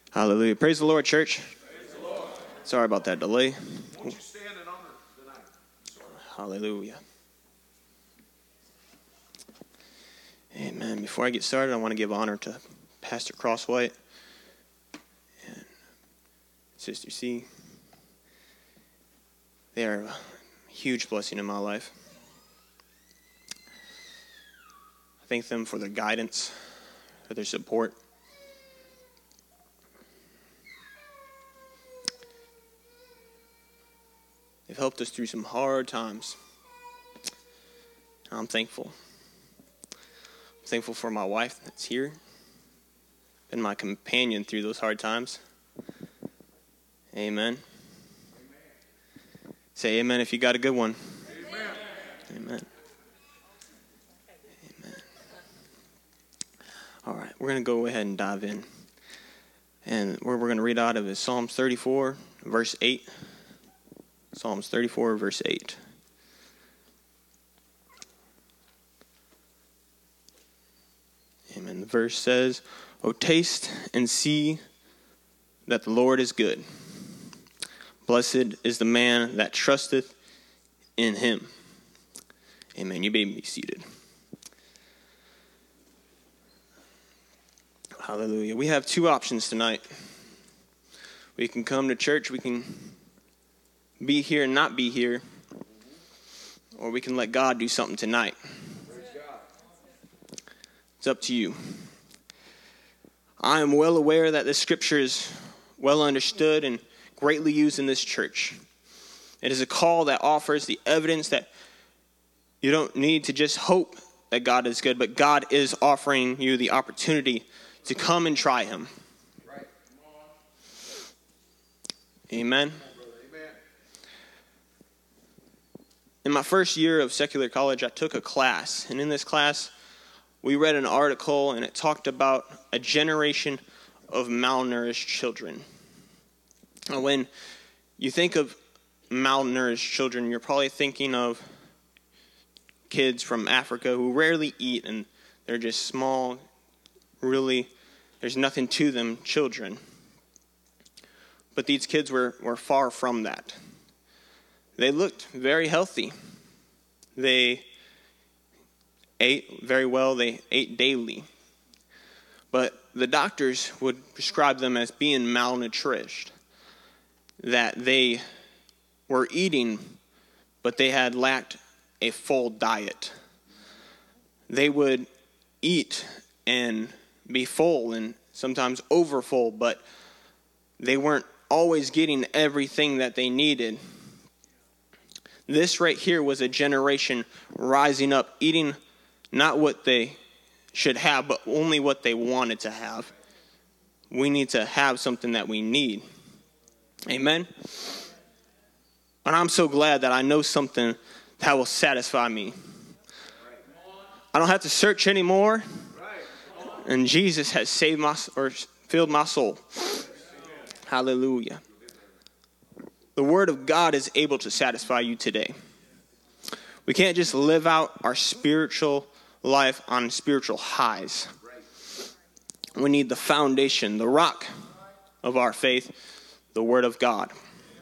Hallelujah. Praise the Lord, church. Praise the Lord. Sorry about that delay. Won't you stand in honor tonight? Hallelujah. Amen. Before I get started, I want to give honor to Pastor Crosswhite and Sister C. They are a huge blessing in my life. I thank them for their guidance, for their support. They've helped us through some hard times. I'm thankful. I'm thankful for my wife that's here, been my companion through those hard times. Amen. Say amen if you got a good one. Amen. Amen. Amen. All right, we're going to go ahead and dive in. And where we're going to read out of is Psalms 34, verse 8. Psalms 34, verse 8. Amen. The verse says, "O taste and see that the Lord is good. Blessed is the man that trusteth in him." Amen. You may be seated. Hallelujah. We have two options tonight. We can come to church, we can be here and not be here, or we can let God do something tonight. Praise God. It's up to you. I am well aware that this scripture is well understood and greatly used in this church. It is a call that offers the evidence that you don't need to just hope that God is good, but God is offering you the opportunity to come and try him. Right. Come on. Amen. Amen. In my first year of secular college, I took a class, and in this class, we read an article, and it talked about a generation of malnourished children. Now, when you think of malnourished children, you're probably thinking of kids from Africa who rarely eat, and they're just small, really, there's nothing to them, children. But these kids were far from that. They looked very healthy. They ate very well. They ate daily. But the doctors would prescribe them as being malnourished, that they were eating, but they had lacked a full diet. They would eat and be full and sometimes overfull, but they weren't always getting everything that they needed. This right here was a generation rising up, eating not what they should have, but only what they wanted to have. We need to have something that we need. Amen? And I'm so glad that I know something that will satisfy me. I don't have to search anymore. And Jesus has filled my soul. Hallelujah. The word of God is able to satisfy you today. We can't just live out our spiritual life on spiritual highs. We need the foundation, the rock of our faith, the word of God.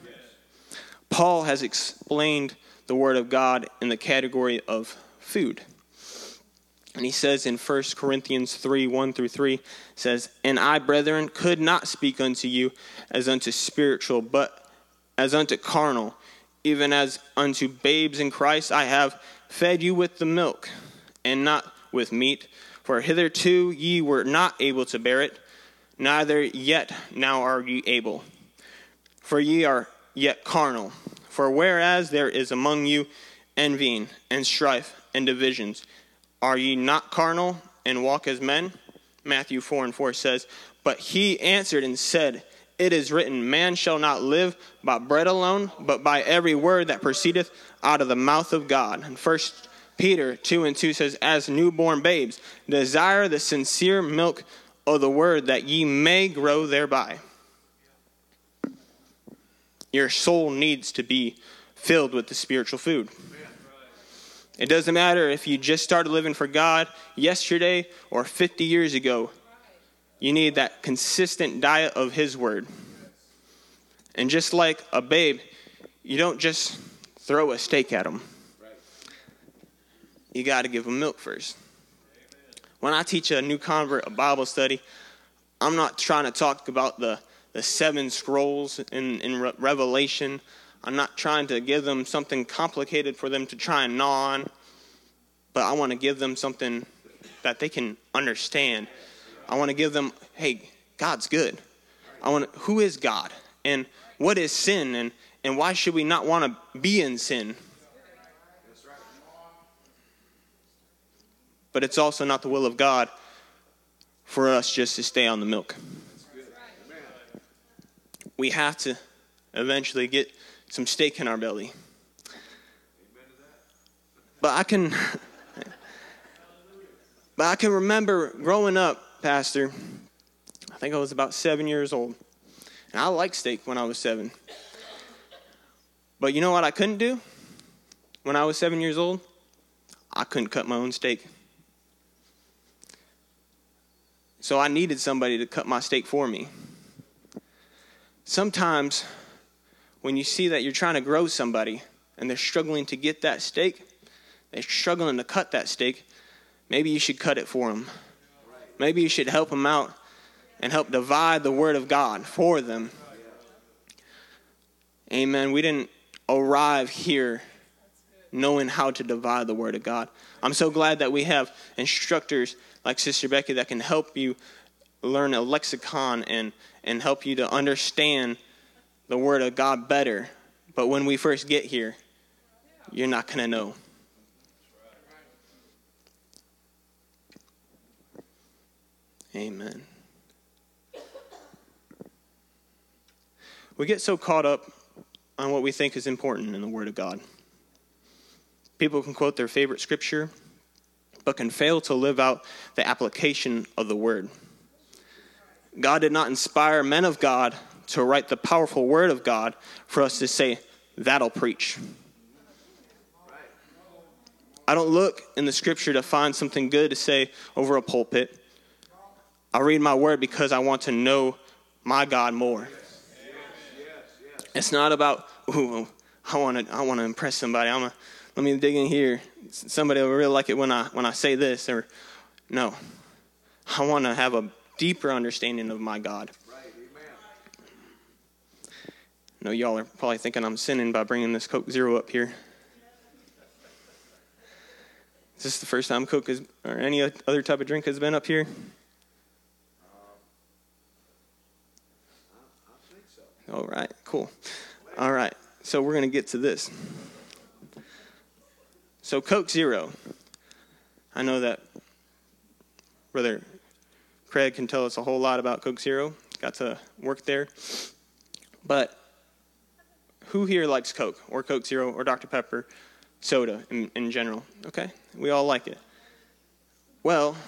Paul has explained the word of God in the category of food. And he says in 1 Corinthians 3, 1-3, says, "And I, brethren, could not speak unto you as unto spiritual, but as unto carnal, even as unto babes in Christ. I have fed you with the milk, and not with meat. For hitherto ye were not able to bear it, neither yet now are ye able. For ye are yet carnal. For whereas there is among you envying and strife and divisions, are ye not carnal and walk as men?" Matthew 4:4 says, "But he answered and said, It is written, man shall not live by bread alone, but by every word that proceedeth out of the mouth of God." And 1 Peter 2:2 says, "As newborn babes, desire the sincere milk of the word, that ye may grow thereby." Your soul needs to be filled with the spiritual food. It doesn't matter if you just started living for God yesterday or 50 years ago. You need that consistent diet of his word. And just like a babe, you don't just throw a steak at him. You got to give him milk first. When I teach a new convert a Bible study, I'm not trying to talk about the 7 scrolls in Revelation. I'm not trying to give them something complicated for them to try and gnaw on. But I want to give them something that they can understand. I want to give them, hey, God's good. Who is God? And what is sin? And why should we not want to be in sin? But it's also not the will of God for us just to stay on the milk. We have to eventually get some steak in our belly. But I can remember growing up, Pastor, I think I was about 7 years old. And I liked steak when I was 7. But you know what I couldn't do when I was 7 years old? I couldn't cut my own steak. So I needed somebody to cut my steak for me. Sometimes when you see that you're trying to grow somebody and they're struggling to get that steak, they're struggling to cut that steak, maybe you should cut it for them. Maybe you should help them out and help divide the word of God for them. Amen. We didn't arrive here knowing how to divide the word of God. I'm so glad that we have instructors like Sister Becky that can help you learn a lexicon and help you to understand the word of God better. But when we first get here, you're not going to know. Amen. We get so caught up on what we think is important in the Word of God. People can quote their favorite scripture, but can fail to live out the application of the Word. God did not inspire men of God to write the powerful Word of God for us to say, that'll preach. I don't look in the scripture to find something good to say over a pulpit. I read my word because I want to know my God more. It's not about, ooh, I want to impress somebody. Let me dig in here. Somebody will really like it when I say this. Or no, I want to have a deeper understanding of my God. I know y'all are probably thinking I'm sinning by bringing this Coke Zero up here. Is this the first time Coke or any other type of drink has been up here? All right, cool. All right, so we're going to get to this. So Coke Zero. I know that Brother Craig can tell us a whole lot about Coke Zero. Got to work there. But who here likes Coke or Coke Zero or Dr. Pepper, soda in general? Okay, we all like it. Well,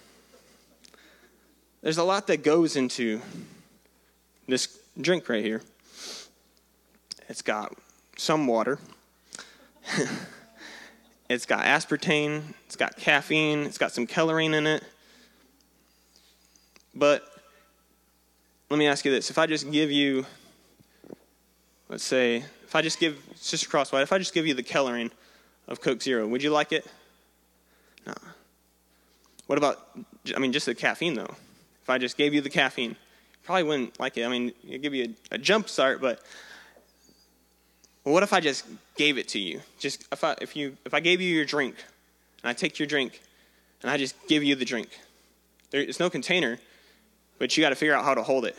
there's a lot that goes into this drink right here. It's got some water. It's got aspartame. It's got caffeine. It's got some coloring in it. But let me ask you this. If I just give you, let's say, Sister Crosswhite, if I just give you the coloring of Coke Zero, would you like it? No. What about, just the caffeine, though? If I just gave you the caffeine, probably wouldn't like it. It'd give you a jump start, but what if I just gave it to you? Just if I gave you your drink, and I take your drink, and I just give you the drink. There's no container, but you got to figure out how to hold it.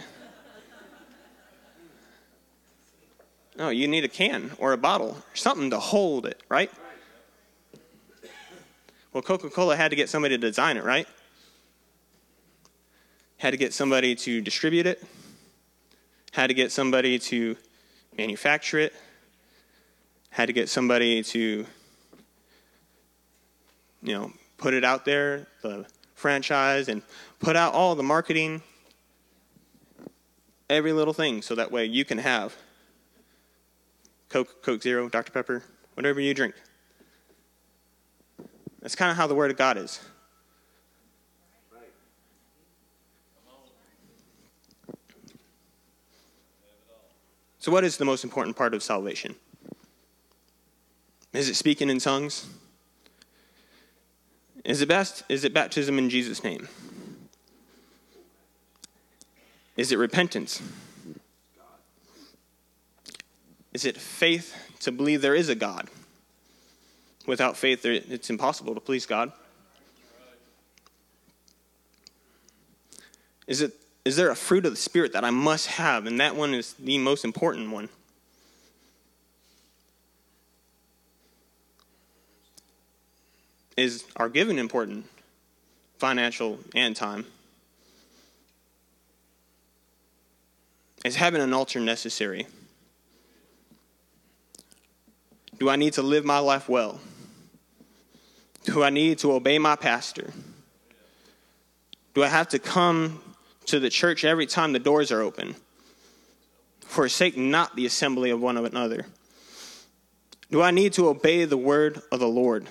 No, you need a can or a bottle or something to hold it, right? Well, Coca-Cola had to get somebody to design it, right? Had to get somebody to distribute it. Had to get somebody to manufacture it. Had to get somebody to, put it out there, the franchise, and put out all the marketing, every little thing, so that way you can have Coke Zero, Dr. Pepper, whatever you drink. That's kind of how the Word of God is. So what is the most important part of salvation? Is it speaking in tongues? Is it baptism in Jesus' name? Is it repentance? Is it faith to believe there is a God? Without faith, it's impossible to please God. Is there a fruit of the Spirit that I must have? And that one is the most important one. Is our giving important? Financial and time. Is having an altar necessary? Do I need to live my life well? Do I need to obey my pastor? Do I have to come to the church every time the doors are open? Forsake not the assembly of one another. Do I need to obey the word of the Lord?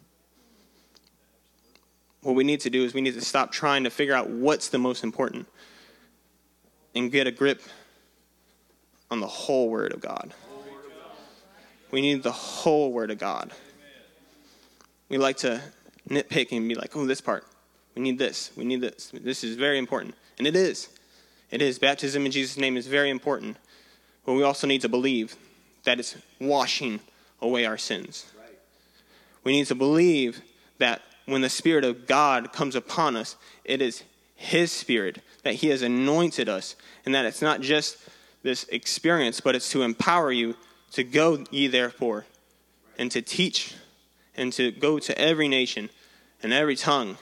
What we need to do is we need to stop trying to figure out what's the most important and get a grip on the whole word of God. We need the whole word of God. We like to nitpick and be like, oh, this part. We need this. We need this. This is very important. And it is. It is. Baptism in Jesus' name is very important. But we also need to believe that it's washing away our sins. We need to believe that when the Spirit of God comes upon us, it is His Spirit, that He has anointed us, and that it's not just this experience, but it's to empower you to go ye therefore, and to teach, and to go to every nation and every tongue.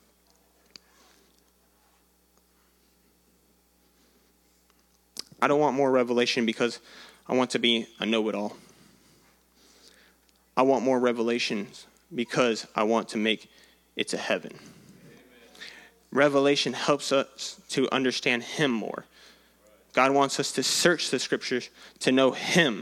I don't want more revelation because I want to be a know-it-all. I want more revelations because I want to make it to heaven. Revelation helps us to understand Him more. God wants us to search the Scriptures to know Him.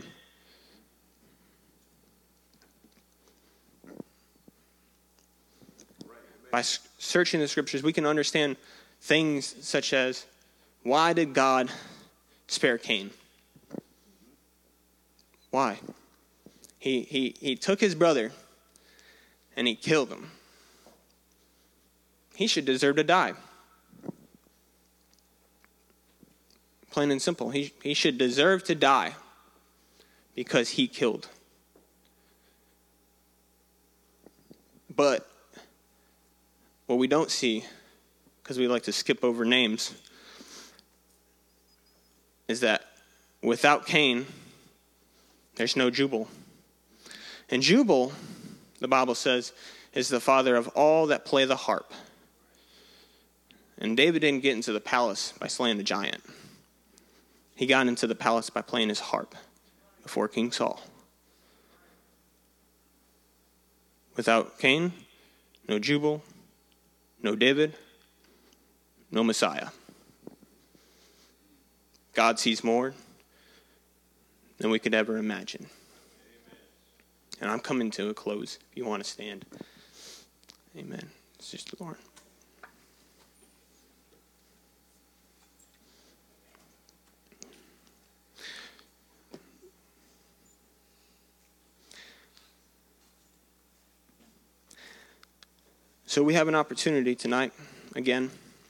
By searching the Scriptures, we can understand things such as, why did God spare Cain? Why? He took his brother and he killed him. He should deserve to die. Plain and simple. He should deserve to die because he killed. But what we don't see, because we like to skip over names, is that without Cain, there's no Jubal. And Jubal, the Bible says, is the father of all that play the harp. And David didn't get into the palace by slaying the giant. He got into the palace by playing his harp before King Saul. Without Cain, no Jubal, no David, no Messiah. God sees more than we could ever imagine. Amen. And I'm coming to a close if you want to stand. Amen. It's just the Lord. So we have an opportunity tonight, again.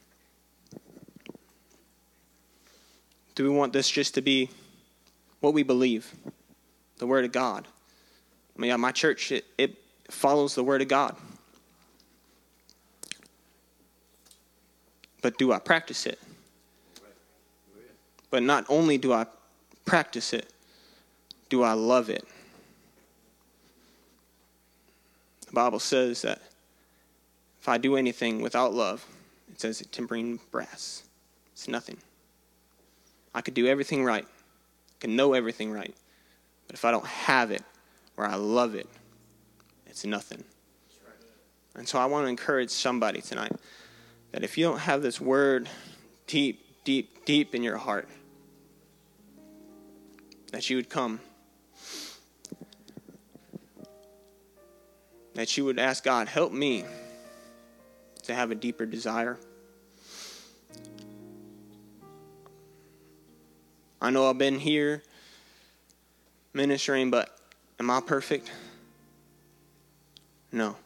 Do we want this just to be what we believe? The Word of God. I mean, my church, it follows the Word of God. But do I practice it? But not only do I practice it, do I love it? The Bible says that if I do anything without love, it says timbering brass. It's nothing. I could do everything right. I can know everything right. But if I don't have it or I love it, it's nothing. And so I want to encourage somebody tonight that if you don't have this word deep, deep, deep in your heart, that you would come. That you would ask God, help me to have a deeper desire. I know I've been here ministering, but am I perfect? No.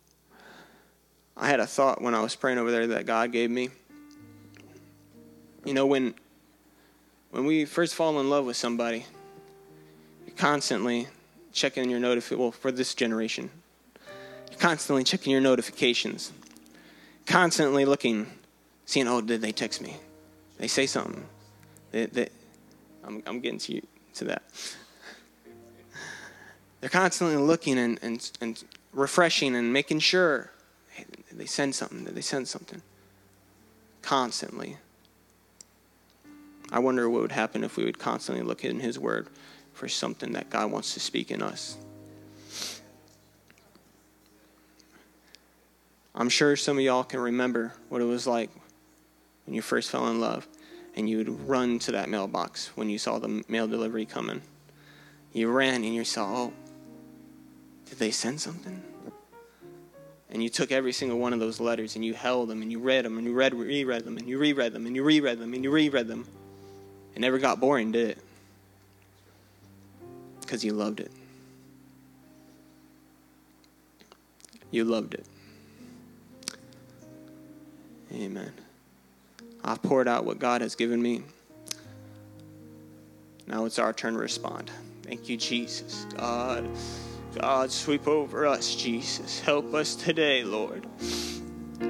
I had a thought when I was praying over there that God gave me. You know, when we first fall in love with somebody, you're constantly checking your well, for this generation, you're constantly checking your notifications, constantly looking, seeing, oh, did they text me? They say something. I'm getting to that. They're constantly looking and refreshing and making sure, hey, did they send something? Did they send something? Constantly. I wonder what would happen if we would constantly look in his word for something that God wants to speak in us. I'm sure some of y'all can remember what it was like when you first fell in love and you would run to that mailbox when you saw the mail delivery coming. You ran and you saw, oh, did they send something? And you took every single one of those letters and you held them and you read them and you reread them and you reread them and you reread them and you reread them. It never got boring, did it? Because you loved it. You loved it. Amen. I've poured out what God has given me. Now it's our turn to respond. Thank you, Jesus. God, sweep over us, Jesus. Help us today, Lord.